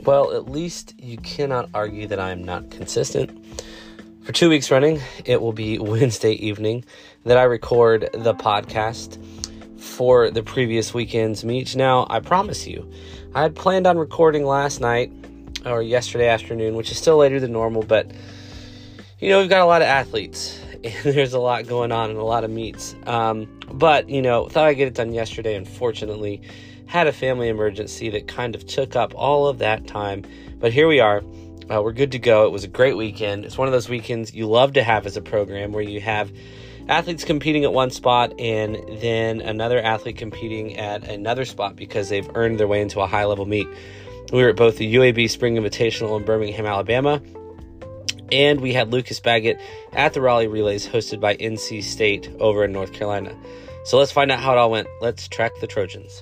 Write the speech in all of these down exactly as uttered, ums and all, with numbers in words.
Well, at least you cannot argue that I am not consistent. For two weeks running, it will be Wednesday evening that I record the podcast for the previous weekend's meet. Now, I promise you, I had planned on recording last night or yesterday afternoon, which is still later than normal, but, you know, we've got a lot of athletes, and there's a lot going on and a lot of meets. Um, but, you know, thought I'd get it done yesterday. Unfortunately, had a family emergency that kind of took up all of that time. But here we are. Uh, we're good to go. It was a great weekend. It's one of those weekends you love to have as a program where you have athletes competing at one spot and then another athlete competing at another spot because they've earned their way into a high-level meet. We were at both the U A B Spring Invitational in Birmingham, Alabama, and we had Lucas Baggett at the Raleigh Relays hosted by N C State over in North Carolina. So let's find out how it all went. Let's track the Trojans.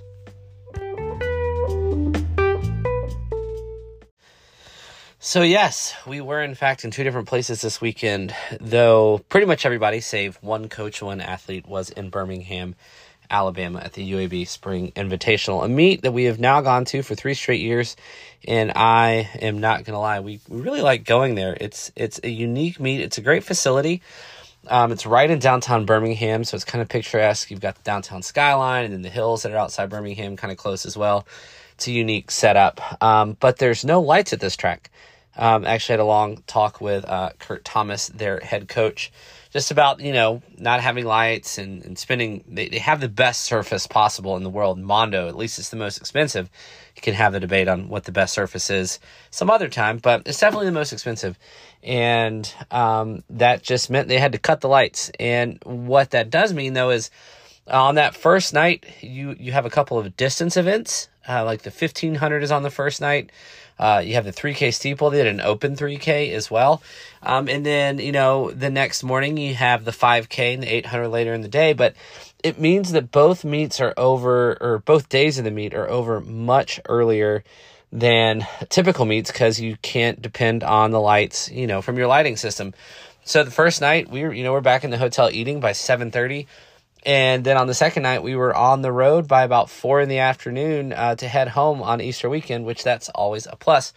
So yes, we were in fact in two different places this weekend, though pretty much everybody, save one coach, one athlete, was in Birmingham, Alabama at the U A B Spring Invitational, a meet that we have now gone to for three straight years, and I am not going to lie, we, we really like going there. It's it's a unique meet. It's a great facility. Um, it's right in downtown Birmingham, so it's kind of picturesque. You've got the downtown skyline and then the hills that are outside Birmingham, kind of close as well. It's a unique setup, um, but there's no lights at this track. Um, actually had a long talk with uh, Kurt Thomas, their head coach, just about, you know, not having lights and, and spending, they, they have the best surface possible in the world. Mondo, at least it's the most expensive. You can have the debate on what the best surface is some other time, but it's definitely the most expensive. And um, that just meant they had to cut the lights. And what that does mean, though, is on that first night, you, you have a couple of distance events, uh, like the fifteen hundred is on the first night. Uh, you have the three K steeple. They did an open three K as well. Um, and then, you know, the next morning you have the five K and the eight hundred later in the day. But it means that both meets are over, or both days of the meet are over much earlier than typical meets because you can't depend on the lights, you know, from your lighting system. So the first night, we were, you know, we're back in the hotel eating by seven thirty. And then on the second night, we were on the road by about four in the afternoon uh, to head home on Easter weekend, which that's always a plus.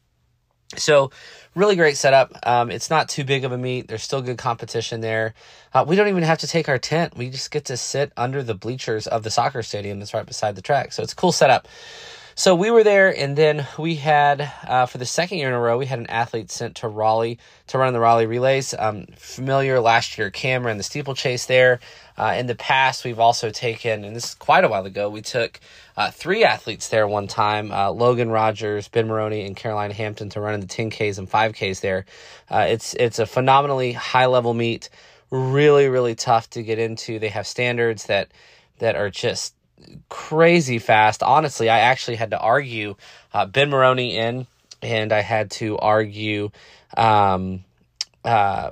So really great setup. Um, it's not too big of a meet. There's still good competition there. Uh, we don't even have to take our tent. We just get to sit under the bleachers of the soccer stadium that's right beside the track. So it's a cool setup. So we were there, and then we had, uh, for the second year in a row, we had an athlete sent to Raleigh to run the Raleigh Relays. Um, familiar last year, Cameron, the steeplechase there. Uh, in the past, we've also taken, and this is quite a while ago, we took uh, three athletes there one time, uh, Logan Rogers, Ben Maroney, and Caroline Hampton to run in the ten Ks and five Ks there. Uh, it's it's a phenomenally high-level meet, really, really tough to get into. They have standards that that are just crazy fast. Honestly, I actually had to argue uh, Ben Maroney in, and I had to argue um, uh,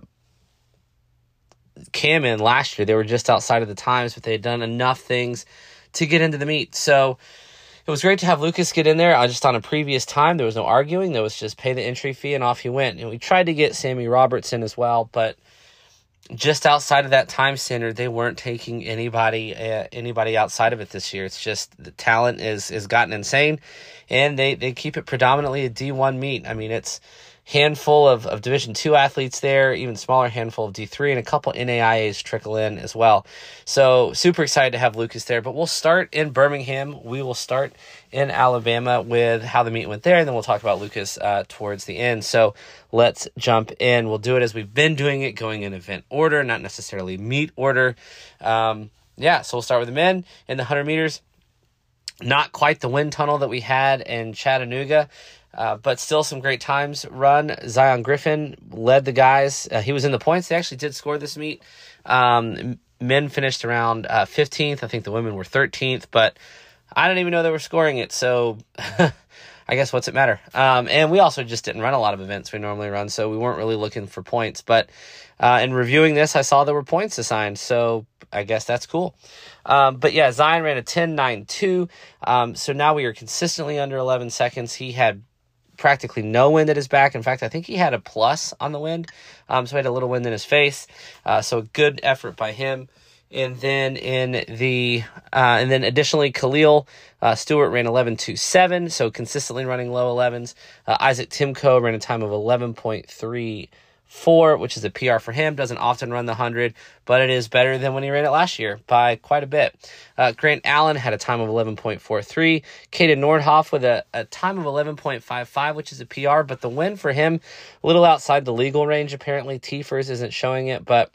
Cam in last year. They were just outside of the times, but they had done enough things to get into the meet. So it was great to have Lucas get in there. I just on a previous time, there was no arguing. There was just pay the entry fee and off he went. And we tried to get Sammy Robertson as well, but just outside of that time standard, they weren't taking anybody uh, anybody outside of it this year. It's just the talent is is gotten insane, and they, they keep it predominantly a D one meet. I mean, it's handful of, of Division two athletes there, even smaller handful of D three, and a couple N A I As trickle in as well. So super excited to have Lucas there. But we'll start in Birmingham. We will start in Alabama with how the meet went there, and then we'll talk about Lucas uh, towards the end. So let's jump in. We'll do it as we've been doing it, going in event order, not necessarily meet order. Um, yeah, so we'll start with the men in the one hundred meters. Not quite the wind tunnel that we had in Chattanooga, uh, but still some great times run. Zion Griffin led the guys. Uh, he was in the points. They actually did score this meet. Um, men finished around uh, fifteenth. I think the women were thirteenth, but I didn't even know they were scoring it, so I guess what's it matter? Um, and we also just didn't run a lot of events we normally run, so we weren't really looking for points. But uh, in reviewing this, I saw there were points assigned, so I guess that's cool. Um, but yeah, Zion ran a ten nine two, um, so now we are consistently under eleven seconds. He had practically no wind at his back. In fact, I think he had a plus on the wind, um, so he had a little wind in his face. Uh, so good effort by him. And then in the uh, and then additionally, Khalil uh, Stewart ran eleven two seven, so consistently running low elevens. Uh, Isaac Timko ran a time of eleven point three four, which is a P R for him. Doesn't often run the one hundred, but it is better than when he ran it last year by quite a bit. Uh, Grant Allen had a time of eleven point four three. Caden Nordhoff with a, a time of eleven point five five, which is a P R, but the win for him, a little outside the legal range apparently. T-Fers isn't showing it, but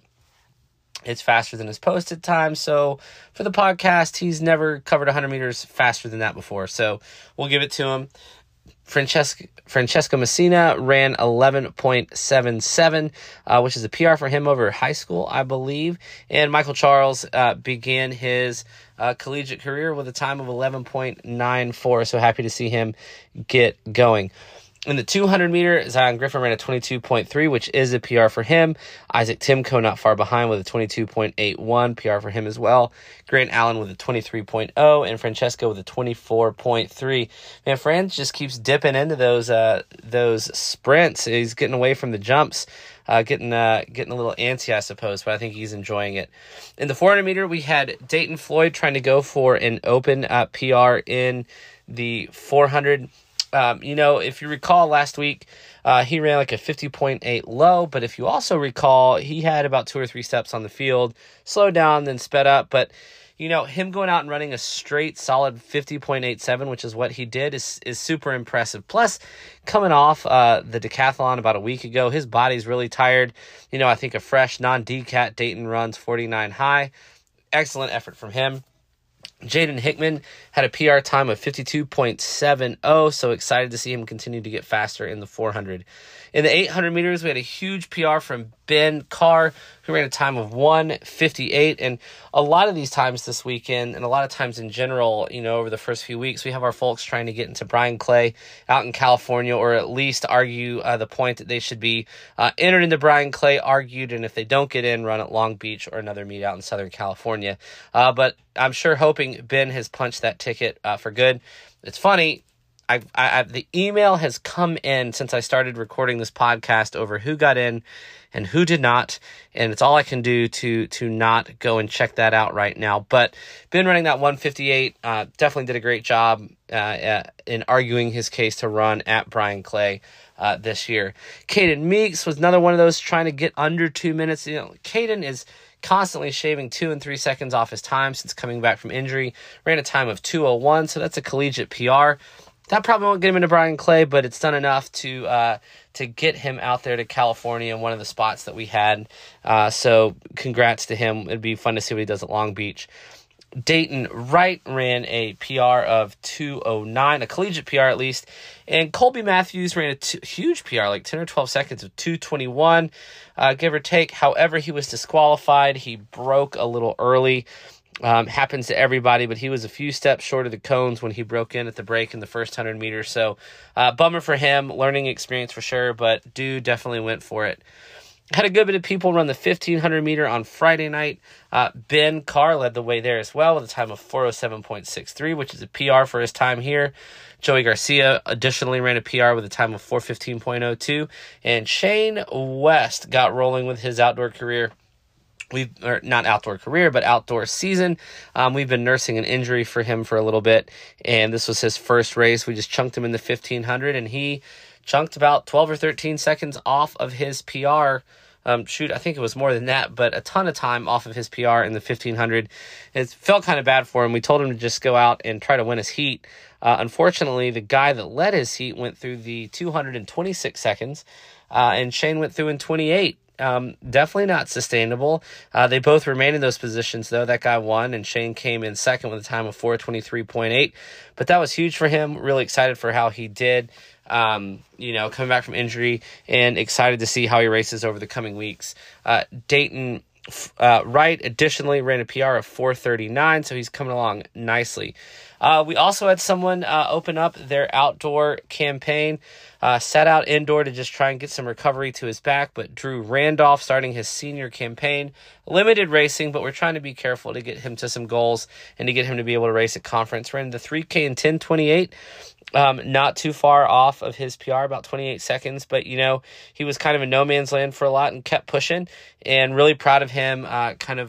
it's faster than his posted time. So for the podcast, he's never covered one hundred meters faster than that before. So we'll give it to him. Francesco, Francesco Messina ran eleven point seven seven, uh, which is a P R for him over high school, I believe. And Michael Charles uh, began his uh, collegiate career with a time of eleven point nine four. So happy to see him get going. In the two hundred meter, Zion Griffin ran a twenty-two point three, which is a P R for him. Isaac Timko not far behind with a twenty-two point eight one, P R for him as well. Grant Allen with a twenty-three point oh, and Francesco with a twenty-four point three. Man, Fran just keeps dipping into those uh, those sprints. He's getting away from the jumps, uh, getting uh, getting a little antsy, I suppose, but I think he's enjoying it. In the four hundred meter, we had Dayton Floyd trying to go for an open uh, P R in the four hundred. Um, you know, if you recall last week, uh, he ran like a fifty point eight low, but if you also recall, he had about two or three steps on the field, slowed down, then sped up. But, you know, him going out and running a straight solid fifty point eight seven, which is what he did, is, is super impressive. Plus, coming off uh, the decathlon about a week ago, his body's really tired. You know, I think a fresh non-decat Dayton runs forty-nine high. Excellent effort from him. Jaden Hickman had a P R time of fifty-two point seven oh, so excited to see him continue to get faster in the four hundred. In the eight hundred meters, we had a huge P R from Ben Carr, who ran a time of one fifty-eight. And a lot of these times this weekend, and a lot of times in general, you know, over the first few weeks, we have our folks trying to get into Brian Clay out in California, or at least argue uh, the point that they should be uh, entered into Brian Clay, argued, and if they don't get in, run at Long Beach or another meet out in Southern California. Uh, but I'm sure hoping Ben has punched that ticket uh, for good. It's funny. I, I, the email has come in since I started recording this podcast over who got in and who did not, and it's all I can do to to not go and check that out right now. But been running that one fifty-eight, uh, definitely did a great job uh, uh, in arguing his case to run at Brian Clay uh, this year. Caden Meeks was another one of those trying to get under two minutes. You know, Caden is constantly shaving two and three seconds off his time since coming back from injury. Ran a time of two oh one, so that's a collegiate P R. That probably won't get him into Brian Clay, but it's done enough to uh, to get him out there to California in one of the spots that we had. Uh, so congrats to him. It'd be fun to see what he does at Long Beach. Dayton Wright ran a P R of two oh nine, a collegiate P R at least. And Colby Matthews ran a t- huge P R, like ten or twelve seconds of two twenty-one, uh, give or take. However, he was disqualified. He broke a little early. Um, happens to everybody, but he was a few steps short of the cones when he broke in at the break in the first one hundred meters. So, uh, bummer for him. Learning experience for sure, but dude definitely went for it. Had a good bit of people run the fifteen hundred meter on Friday night. Uh, Ben Carr led the way there as well with a time of four oh seven point six three, which is a P R for his time here. Joey Garcia additionally ran a P R with a time of four fifteen point oh two. And Shane West got rolling with his outdoor career. We've, or not outdoor career, but outdoor season. Um, we've been nursing an injury for him for a little bit, and this was his first race. We just chunked him in the fifteen hundred, and he chunked about twelve or thirteen seconds off of his P R. Um, shoot, I think it was more than that, but a ton of time off of his P R in the fifteen hundred. It felt kind of bad for him. We told him to just go out and try to win his heat. Uh, unfortunately, the guy that led his heat went through the two hundred twenty-six seconds, uh, and Shane went through in twenty-eight. Um, definitely not sustainable. Uh, they both remained in those positions, though. That guy won, and Shane came in second with a time of four twenty-three point eight. But that was huge for him. Really excited for how he did, um, you know, coming back from injury, and excited to see how he races over the coming weeks. Uh, Dayton uh, Wright additionally ran a P R of four thirty-nine, so he's coming along nicely. Uh, we also had someone uh, open up their outdoor campaign. Uh, sat out indoor to just try and get some recovery to his back, but Drew Randolph starting his senior campaign. Limited racing, but we're trying to be careful to get him to some goals and to get him to be able to race at conference. Ran the three K in ten twenty-eight. Um, not too far off of his P R, about twenty-eight seconds, but, you know, he was kind of in no man's land for a lot and kept pushing, and really proud of him. Uh, kind of, uh,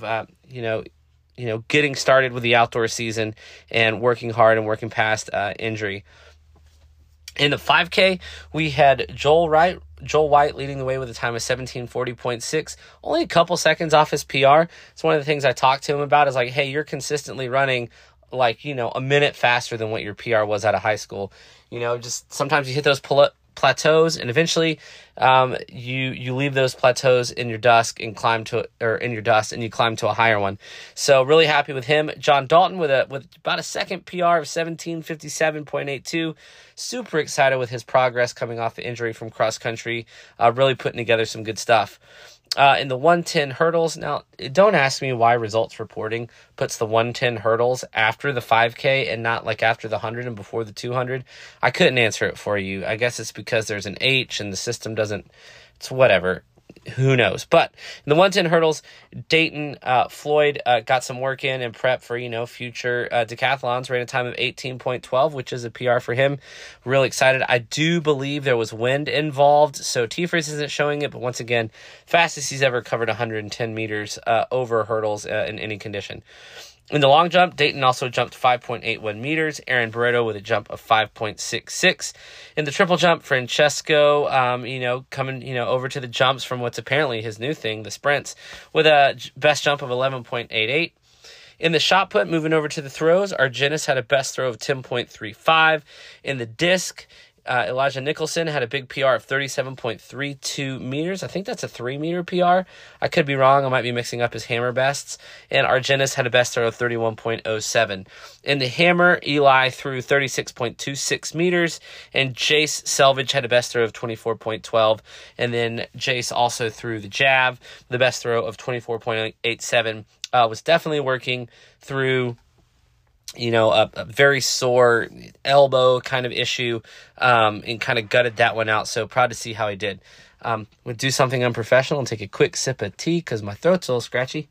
you know, you know, getting started with the outdoor season and working hard and working past uh, injury. In the five K, we had Joel Wright, Joel White leading the way with a time of seventeen forty point six, only a couple seconds off his P R. It's one of the things I talked to him about is like, hey, you're consistently running like, you know, a minute faster than what your P R was out of high school. You know, just sometimes you hit those pull plateaus, and eventually um, you you leave those plateaus in your dust and climb to or in your dust and you climb to a higher one. So really happy with him. John Dalton with a with about a second P R of seventeen fifty-seven point eight two. Super excited with his progress coming off the injury from cross country. Uh, really putting together some good stuff. Uh, in the one ten hurdles, now don't ask me why results reporting puts the one ten hurdles after the five K and not like after the one hundred and before the two hundred. I couldn't answer it for you. I guess it's because there's an H and the system doesn't, it's whatever. Who knows? But in the one ten hurdles, Dayton uh, Floyd uh, got some work in and prep for, you know, future uh, decathlons, ran a time of eighteen point one two, which is a P R for him. Really excited. I do believe there was wind involved, so T-Freeze isn't showing it, but once again, fastest he's ever covered one hundred ten meters uh, over hurdles uh, in any condition. In the long jump, Dayton also jumped five point eight one meters. Aaron Barreto with a jump of five point six six. In the triple jump, Francesco, um, you know, coming, you know, over to the jumps from what's apparently his new thing, the sprints, with a best jump of eleven point eight eight. In the shot put, moving over to the throws, Argenis had a best throw of ten point three five. In the disc, Uh, Elijah Nicholson had a big P R of thirty-seven point three two meters. I think that's a three meter P R. I could be wrong. I might be mixing up his hammer bests. And Argenis had a best throw of thirty-one point oh seven. In the hammer, Eli threw thirty-six point two six meters, and Jace Selvage had a best throw of twenty-four point one two. And then Jace also threw the jab, the best throw of twenty-four point eight seven. Uh, was definitely working through, you know, a, a very sore elbow kind of issue, um, and kind of gutted that one out. So proud to see how he did. Um, we'll do something unprofessional and take a quick sip of tea because my throat's a little scratchy.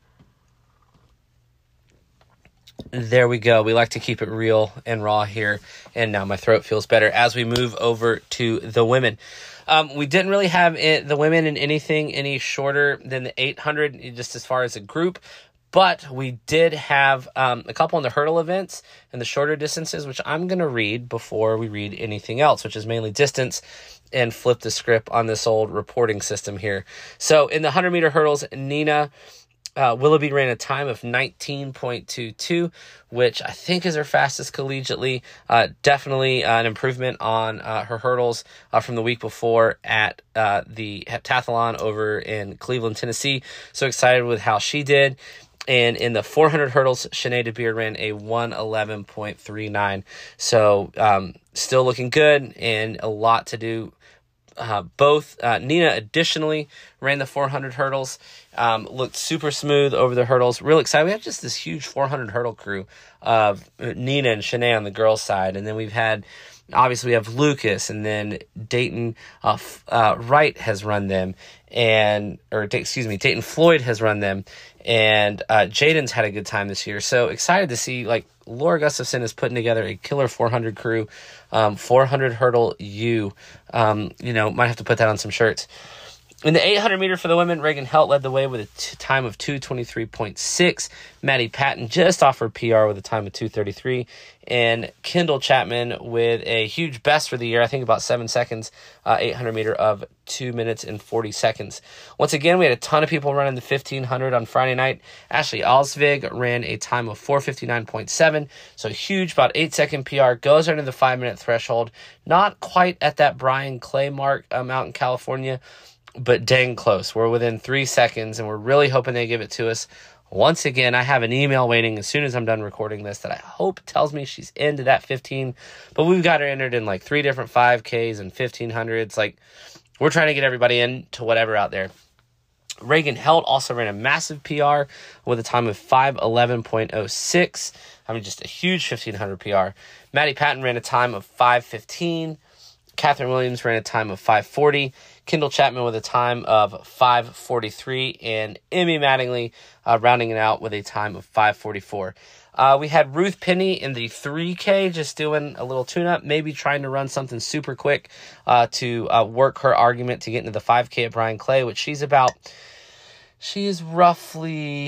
There we go. We like to keep it real and raw here. And now my throat feels better as we move over to the women. Um, we didn't really have it, the women in anything any shorter than the eight hundred, just as far as a group. But we did have um, a couple in the hurdle events and the shorter distances, which I'm going to read before we read anything else, which is mainly distance, and flip the script on this old reporting system here. So in the one hundred meter hurdles, Nina uh, Willoughby ran a time of nineteen point two two, which I think is her fastest collegiately. Uh, definitely uh, an improvement on uh, her hurdles uh, from the week before at uh, the heptathlon over in Cleveland, Tennessee. So excited with how she did. And in the four hundred hurdles, Shanae DeBeer ran a one eleven point three nine. So um, still looking good and a lot to do. Uh, both uh, Nina additionally ran the four hundred hurdles, um, looked super smooth over the hurdles. Real excited. We have just this huge four hundred hurdle crew of Nina and Shanae on the girls' side. And then we've had, obviously, we have Lucas, and then Dayton uh, uh, Wright has run them. And, or excuse me, Dayton Floyd has run them, and uh, Jaden's had a good time this year. So excited to see, like, Laura Gustafson is putting together a killer four hundred crew, um, four hundred hurdle U. Um, you know, might have to put that on some shirts. In the eight hundred meter for the women, Reagan Helt led the way with a t- time of two twenty-three point six. Maddie Patton just off her P R with a time of two thirty-three. And Kendall Chapman with a huge best for the year, I think about seven seconds, uh, eight hundred meter of two minutes and forty seconds. Once again, we had a ton of people running the fifteen hundred on Friday night. Ashley Alsvig ran a time of four fifty-nine point seven, so huge, about eight second P R, goes under the five minute threshold. Not quite at that Brian Clay mark um, out in California, but dang close. We're within three seconds, and we're really hoping they give it to us. Once again, I have an email waiting as soon as I'm done recording this that I hope tells me she's into that fifteen, but we've got her entered in like three different five Ks and fifteen hundreds. Like, we're trying to get everybody into whatever out there. Reagan Helt also ran a massive P R with a time of five eleven point oh six. I mean, just a huge fifteen hundred P R. Maddie Patton ran a time of five fifteen. Catherine Williams ran a time of five forty. Kendall Chapman with a time of five forty-three. And Emmy Mattingly uh, rounding it out with a time of five forty-four. Uh, we had Ruth Penny in the three K, just doing a little tune-up, maybe trying to run something super quick uh, to uh, work her argument to get into the five K at Brian Clay, which she's about, she is roughly,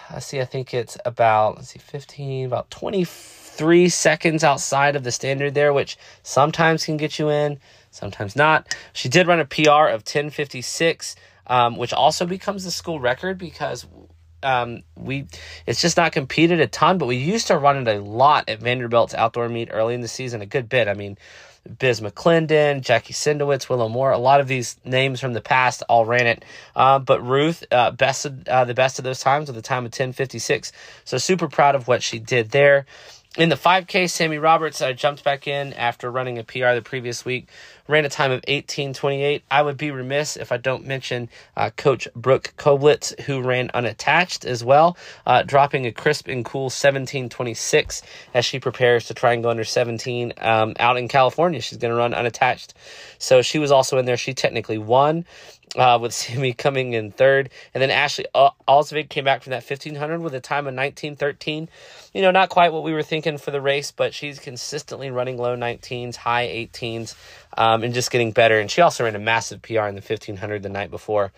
I see, I think it's about, let's see, fifteen, about twenty-three seconds outside of the standard there, which sometimes can get you in, sometimes not. She did run a P R of ten fifty-six, um, which also becomes the school record because um, we it's just not competed a ton, but we used to run it a lot at Vanderbilt's outdoor meet early in the season, a good bit. I mean, Biz McClendon, Jackie Sindowitz, Willow Moore, a lot of these names from the past all ran it. Uh, but Ruth uh, bested uh, the best of those times with a time of ten fifty-six. So super proud of what she did there. In the five K, Sammy Roberts uh, jumped back in after running a P R the previous week, ran a time of eighteen twenty-eight. I would be remiss if I don't mention uh, Coach Brooke Koblitz, who ran unattached as well, uh, dropping a crisp and cool seventeen twenty-six as she prepares to try and go under seventeen um, out in California. She's going to run unattached. So she was also in there. She technically won. Uh, with Sammy coming in third. And then Ashley Alsvig came back from that fifteen hundred with a time of nineteen thirteen. You know, not quite what we were thinking for the race, but she's consistently running low nineteens, high eighteens, um, and just getting better. And she also ran a massive P R in the fifteen hundred the night before.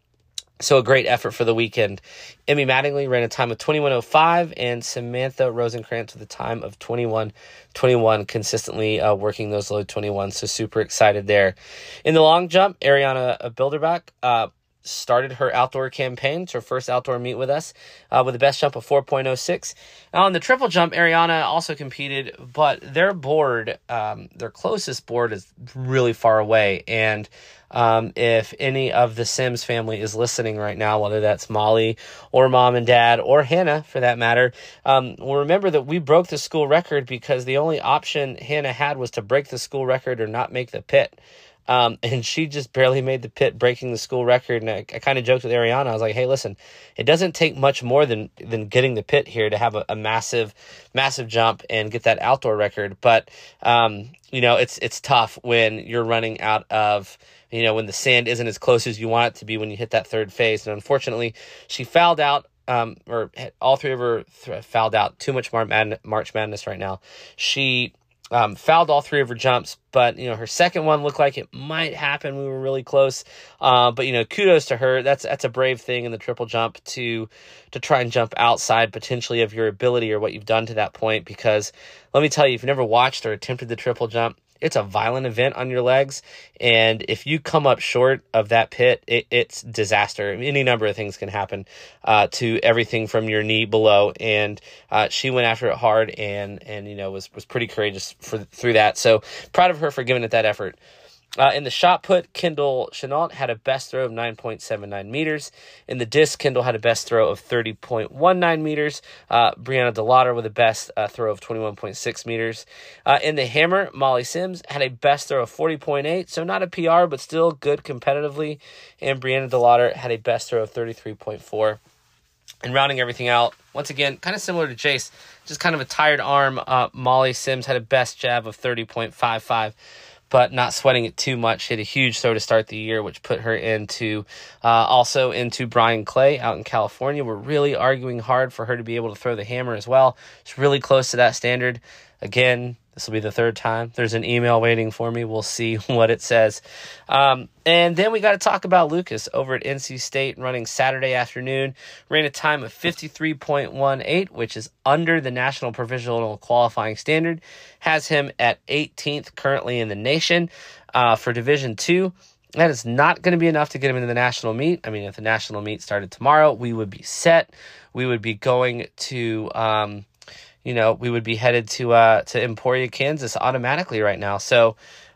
So a great effort for the weekend. Emmy Mattingly ran a time of twenty-one oh five, and Samantha Rosenkrantz with a time of twenty-one twenty-one, consistently uh, working those low twenty-ones. So super excited there. In the long jump, Ariana Bilderbach uh, started her outdoor campaign. It's her first outdoor meet with us uh, with a best jump of four point oh six. Now on the triple jump, Ariana also competed, but their board, um, their closest board is really far away. And Um, if any of the Sims family is listening right now, whether that's Molly or mom and dad or Hannah for that matter, um, well, remember that we broke the school record because the only option Hannah had was to break the school record or not make the pit. Um, and she just barely made the pit, breaking the school record. And I, I kind of joked with Ariana. I was like, hey, listen, it doesn't take much more than, than getting the pit here to have a, a massive, massive jump and get that outdoor record. But, um, you know, it's, it's tough when you're running out of, you know, when the sand isn't as close as you want it to be when you hit that third phase. And unfortunately, she fouled out, um, or all three of her th- fouled out. Too much Mar- Madn- March Madness right now. She um, fouled all three of her jumps, but, you know, her second one looked like it might happen. We were really close. Uh, but, you know, kudos to her. That's that's a brave thing in the triple jump to to try and jump outside potentially of your ability or what you've done to that point. Because let me tell you, if you've never watched or attempted the triple jump, it's a violent event on your legs, and if you come up short of that pit, it, it's disaster. Any number of things can happen uh, to everything from your knee below, and uh, she went after it hard and, and you know, was, was pretty courageous for through that. So proud of her for giving it that effort. Uh, in the shot put, Kendall Chenault had a best throw of nine point seven nine meters. In the disc, Kendall had a best throw of thirty point one nine meters. Uh, Brianna DeLauder with a best uh, throw of twenty-one point six meters. Uh, in the hammer, Molly Sims had a best throw of forty point eight, so not a P R, but still good competitively. And Brianna DeLauder had a best throw of thirty-three point four. And rounding everything out, once again, kind of similar to Chase, just kind of a tired arm. Uh, Molly Sims had a best jab of thirty point five five. But not sweating it too much. Hit a huge throw to start the year, which put her into uh, also into Brian Clay out in California. We're really arguing hard for her to be able to throw the hammer as well. It's really close to that standard. Again, this will be the third time. There's an email waiting for me. We'll see what it says. Um, and then we got to talk about Lucas over at N C State running Saturday afternoon. Ran a time of fifty-three point one eight, which is under the national provisional qualifying standard. Has him at eighteenth currently in the nation uh, for Division two. That is not going to be enough to get him into the national meet. I mean, if the national meet started tomorrow, we would be set. We would be going to... Um, you know, we would be headed to uh, to Emporia, Kansas automatically right now. So,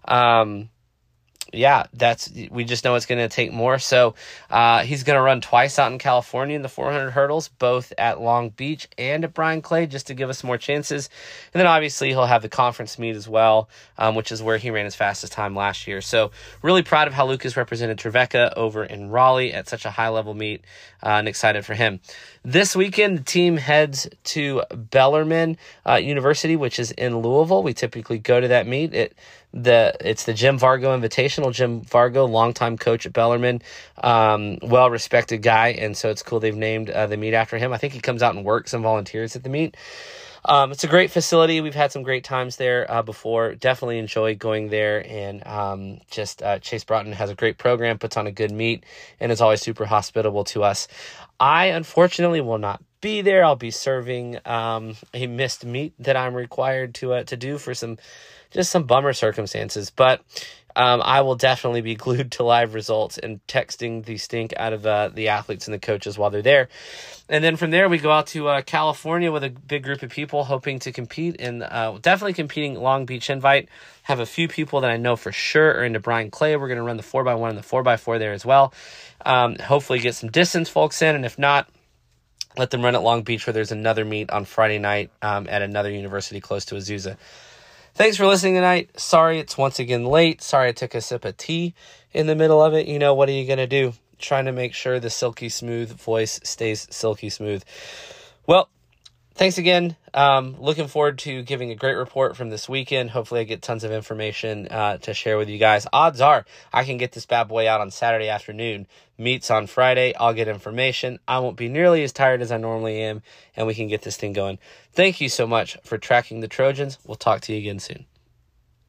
um, yeah, that's we just know it's going to take more. So uh, he's going to run twice out in California in the four hundred hurdles, both at Long Beach and at Brian Clay, just to give us more chances. And then obviously he'll have the conference meet as well, um, which is where he ran his fastest time last year. So really proud of how Lucas represented Trevecca over in Raleigh at such a high-level meet, uh, and excited for him. This weekend, the team heads to Bellarmine uh, University, which is in Louisville. We typically go to that meet. It the It's the Jim Vargo Invitational. Jim Vargo, longtime coach at Bellarmine, um, well-respected guy, and so it's cool they've named uh, the meet after him. I think he comes out and works and volunteers at the meet. Um, it's a great facility. We've had some great times there uh, before. Definitely enjoy going there. And um, just uh, Chase Broughton has a great program, puts on a good meet, and is always super hospitable to us. I, unfortunately, will not be there. I'll be serving um, a missed meet that I'm required to uh, to do for some just some bummer circumstances. But um, I will definitely be glued to live results and texting the stink out of uh, the athletes and the coaches while they're there. And then from there, we go out to uh, California with a big group of people hoping to compete in uh, definitely competing Long Beach Invite. Have a few people that I know for sure are into Brian Clay. We're going to run the four by one and the four by four there as well. Um, hopefully get some distance folks in. And if not, let them run at Long Beach where there's another meet on Friday night um, at another university close to Azusa. Thanks for listening tonight. Sorry it's once again late. Sorry I took a sip of tea in the middle of it. You know, what are you going to do? Trying to make sure the silky smooth voice stays silky smooth. Well, thanks again. Um, looking forward to giving a great report from this weekend. Hopefully I get tons of information uh, to share with you guys. Odds are I can get this bad boy out on Saturday afternoon. Meets on Friday. I'll get information. I won't be nearly as tired as I normally am, and we can get this thing going. Thank you so much for tracking the Trojans. We'll talk to you again soon.